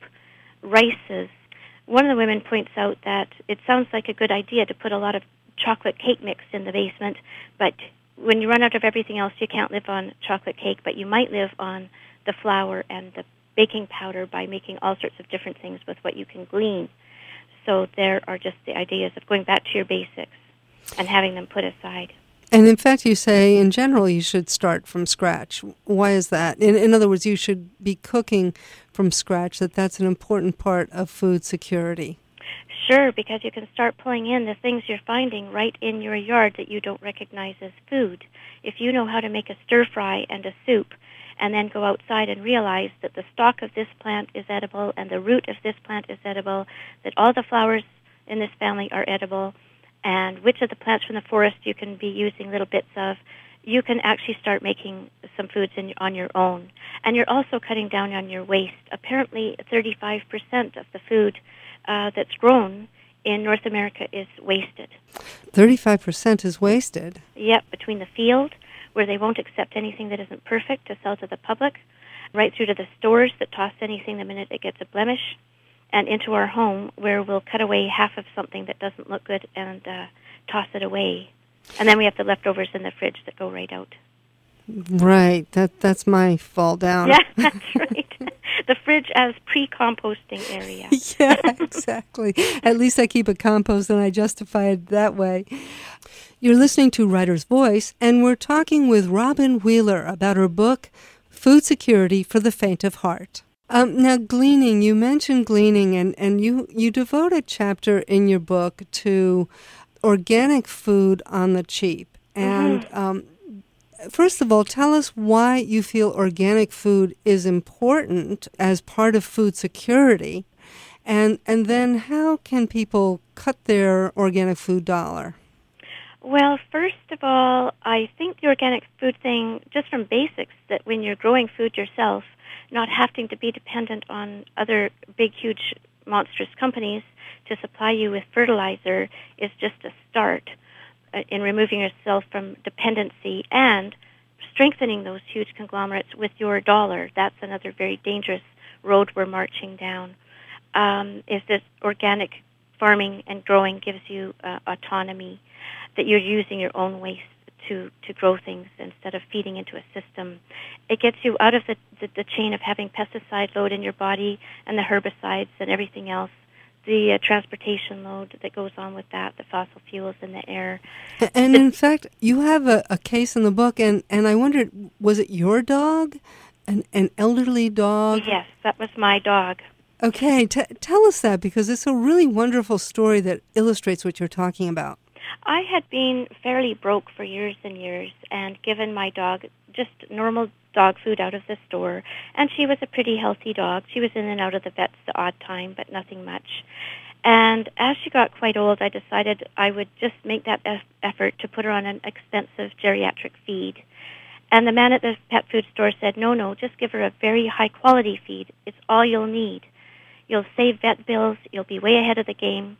Rices. One of the women points out that it sounds like a good idea to put a lot of chocolate cake mix in the basement, but when you run out of everything else, you can't live on chocolate cake, but you might live on the flour and the baking powder by making all sorts of different things with what you can glean. So there are just the ideas of going back to your basics and having them put aside. And in fact, you say, in general, you should start from scratch. Why is that? In, in other words, you should be cooking from scratch, that that's an important part of food security. Sure, because you can start pulling in the things you're finding right in your yard that you don't recognize as food. If you know how to make a stir-fry and a soup, and then go outside and realize that the stalk of this plant is edible and the root of this plant is edible, that all the flowers in this family are edible, and which of the plants from the forest you can be using little bits of, you can actually start making some foods in, on your own. And you're also cutting down on your waste. Apparently, thirty-five percent of the food uh, that's grown in North America is wasted. thirty-five percent is wasted? Yep, between the field, where they won't accept anything that isn't perfect to sell to the public, right through to the stores that toss anything the minute it gets a blemish, and into our home, where we'll cut away half of something that doesn't look good and uh, toss it away. And then we have the leftovers in the fridge that go right out. Right. That That's my fall down. Yeah, that's right. The fridge as pre-composting area. Yeah, exactly. At least I keep it compost and I justify it that way. You're listening to Writer's Voice, and we're talking with Robin Wheeler about her book, Food Security for the Faint of Heart. Um, now, gleaning, you mentioned gleaning, and, and you, you devote a chapter in your book to organic food on the cheap. And mm-hmm. um, first of all, tell us why you feel organic food is important as part of food security, and and then how can people cut their organic food dollar? Well, first of all, I think the organic food thing, just from basics, that when you're growing food yourself, not having to be dependent on other big, huge, monstrous companies to supply you with fertilizer, is just a start uh, in removing yourself from dependency and strengthening those huge conglomerates with your dollar. That's another very dangerous road we're marching down, um, is that organic farming and growing gives you uh, autonomy, that you're using your own waste to, to grow things instead of feeding into a system. It gets you out of the, the, the chain of having pesticide load in your body and the herbicides and everything else, the uh, transportation load that goes on with that, the fossil fuels in the air. And in fact, you have a, a case in the book, and, and I wondered, was it your dog, an, an elderly dog? Yes, that was my dog. Okay, t- tell us that, because it's a really wonderful story that illustrates what you're talking about. I had been fairly broke for years and years and given my dog just normal dog food out of the store, and she was a pretty healthy dog. She was in and out of the vets the odd time, but nothing much. And as she got quite old, I decided I would just make that e- effort to put her on an expensive geriatric feed. And the man at the pet food store said, no, no, just give her a very high-quality feed. It's all you'll need. You'll save vet bills. You'll be way ahead of the game.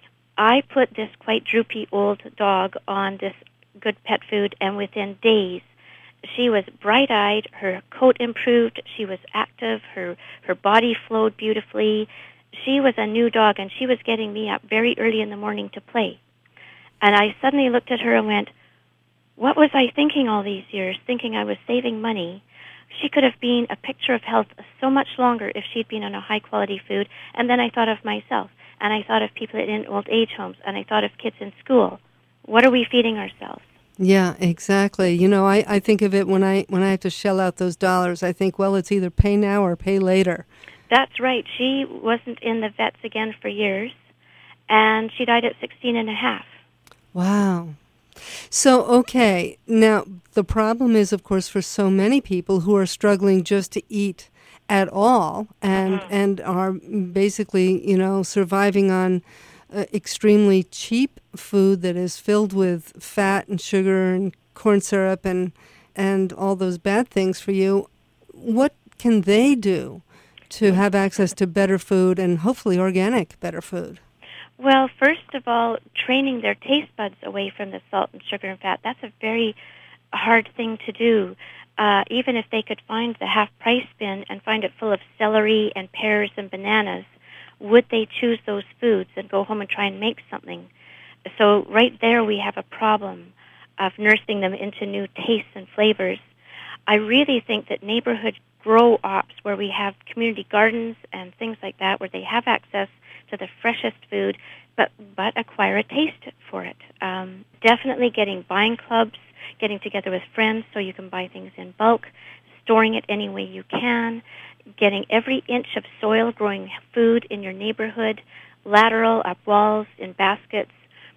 I put this quite droopy old dog on this good pet food, and within days, she was bright-eyed, her coat improved, she was active, her, her body flowed beautifully. She was a new dog, and she was getting me up very early in the morning to play. And I suddenly looked at her and went, what was I thinking all these years, thinking I was saving money? She could have been a picture of health so much longer if she'd been on a high-quality food. And then I thought of myself, and I thought of people in old age homes, and I thought of kids in school. What are we feeding ourselves? Yeah, exactly. You know, I, I think of it when I when I have to shell out those dollars. I think, well, it's either pay now or pay later. That's right. She wasn't in the vets again for years, and she died at sixteen and a half. Wow. So, okay, now the problem is, of course, for so many people who are struggling just to eat at all and uh-huh. and are basically, you know, surviving on uh, extremely cheap food that is filled with fat and sugar and corn syrup and and all those bad things for you. What can they do to have access to better food and hopefully organic better food? Well, first of all, training their taste buds away from the salt and sugar and fat, that's a very hard thing to do. Uh, even if they could find the half-price bin and find it full of celery and pears and bananas, would they choose those foods and go home and try and make something? So right there we have a problem of nursing them into new tastes and flavors. I really think that neighborhood grow ops where we have community gardens and things like that, where they have access to the freshest food, but but acquire a taste for it. Um, definitely getting buying clubs, getting together with friends so you can buy things in bulk, storing it any way you can, getting every inch of soil growing food in your neighborhood, lateral, up walls, in baskets,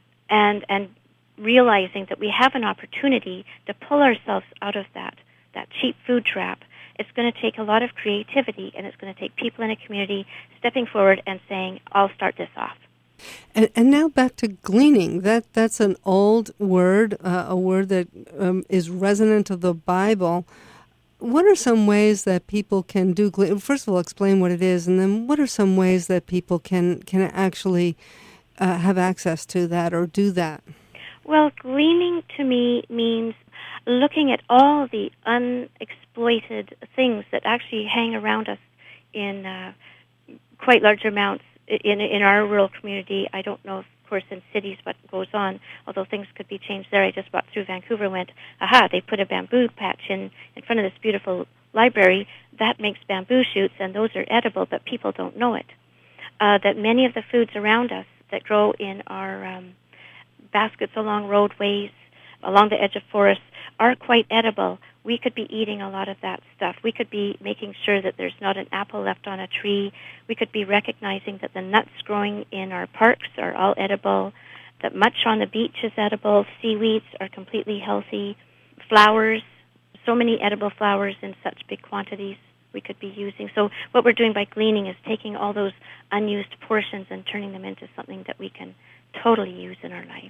and and realizing that we have an opportunity to pull ourselves out of that, that cheap food trap. It's going to take a lot of creativity, and it's going to take people in a community stepping forward and saying, I'll start this off. And, and now back to gleaning. That that's an old word, uh, a word that um, is resonant of the Bible. What are some ways that people can do gleaning? First of all, explain what it is, and then what are some ways that people can can actually uh, have access to that or do that? Well, gleaning to me means looking at all the unexploited things that actually hang around us in uh, quite large amounts in in our rural community. I don't know, of course, in cities what goes on, although things could be changed there. I just walked through Vancouver and went, aha, they put a bamboo patch in, in front of this beautiful library. That makes bamboo shoots, and those are edible, but people don't know it. Uh, that many of the foods around us that grow in our um, baskets along roadways, along the edge of forests, are quite edible. We could be eating a lot of that stuff. We could be making sure that there's not an apple left on a tree. We could be recognizing that the nuts growing in our parks are all edible, that much on the beach is edible, seaweeds are completely healthy, flowers, so many edible flowers in such big quantities we could be using. So what we're doing by gleaning is taking all those unused portions and turning them into something that we can totally use in our lives.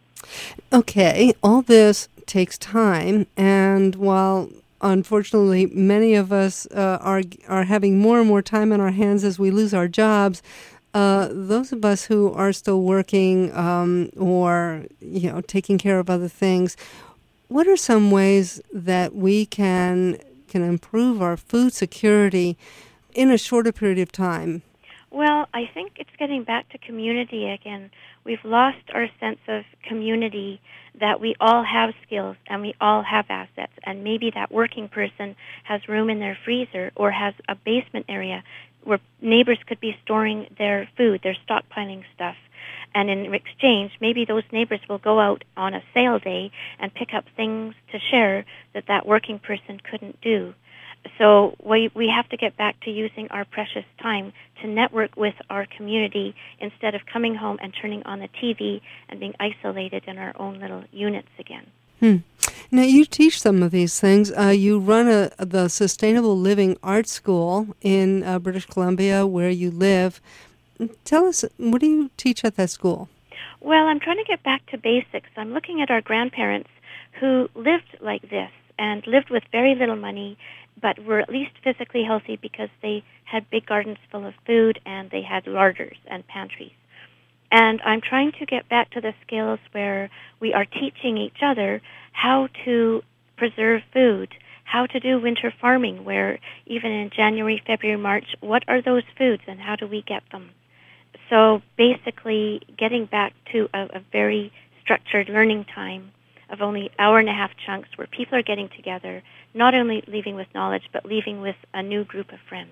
Okay, all this takes time, and while unfortunately many of us uh, are are having more and more time on our hands as we lose our jobs, uh, those of us who are still working um, or you know taking care of other things, what are some ways that we can can improve our food security in a shorter period of time? Well, I think it's getting back to community again. We've lost our sense of community, that we all have skills and we all have assets, and maybe that working person has room in their freezer or has a basement area where neighbors could be storing their food, their stockpiling stuff. And in exchange, maybe those neighbors will go out on a sale day and pick up things to share that that working person couldn't do. So we we have to get back to using our precious time to network with our community instead of coming home and turning on the T V and being isolated in our own little units again. Hmm. Now, you teach some of these things. Uh, you run a, the Sustainable Living Art School in uh, British Columbia, where you live. Tell us, what do you teach at that school? Well, I'm trying to get back to basics. I'm looking at our grandparents who lived like this and lived with very little money, but were at least physically healthy because they had big gardens full of food and they had larders and pantries. And I'm trying to get back to the skills where we are teaching each other how to preserve food, how to do winter farming, where even in January, February, March, what are those foods and how do we get them? So basically getting back to a, a very structured learning time of only hour and a half chunks where people are getting together, not only leaving with knowledge, but leaving with a new group of friends.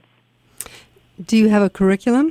Do you have a curriculum?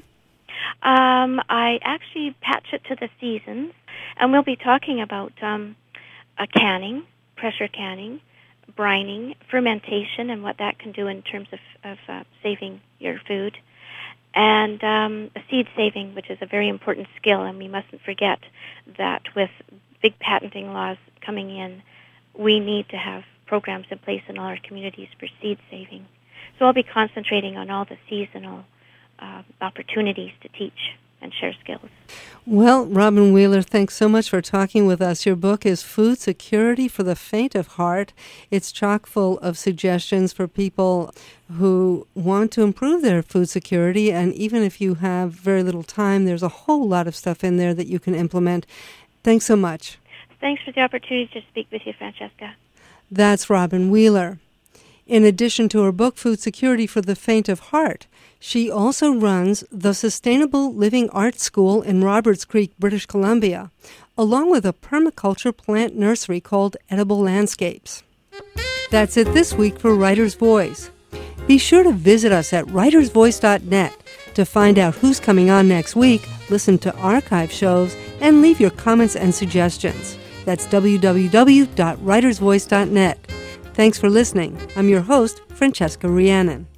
Um, I actually patch it to the seasons, and we'll be talking about um, uh, canning, pressure canning, brining, fermentation, and what that can do in terms of, of uh, saving your food, and um, seed saving, which is a very important skill, and we mustn't forget that with big patenting laws coming in, we need to have programs in place in all our communities for seed saving. So I'll be concentrating on all the seasonal uh, opportunities to teach and share skills. Well, Robin Wheeler, thanks so much for talking with us. Your book is Food Security for the Faint of Heart. It's chock full of suggestions for people who want to improve their food security, and even if you have very little time, there's a whole lot of stuff in there that you can implement. Thanks so much. Thanks for the opportunity to speak with you, Francesca. That's Robin Wheeler. In addition to her book, Food Security for the Faint of Heart, she also runs the Sustainable Living Art School in Roberts Creek, British Columbia, along with a permaculture plant nursery called Edible Landscapes. That's it this week for Writer's Voice. Be sure to visit us at writers voice dot net to find out who's coming on next week, listen to archive shows, and leave your comments and suggestions. That's w w w dot writers voice dot net. Thanks for listening. I'm your host, Francesca Rhiannon.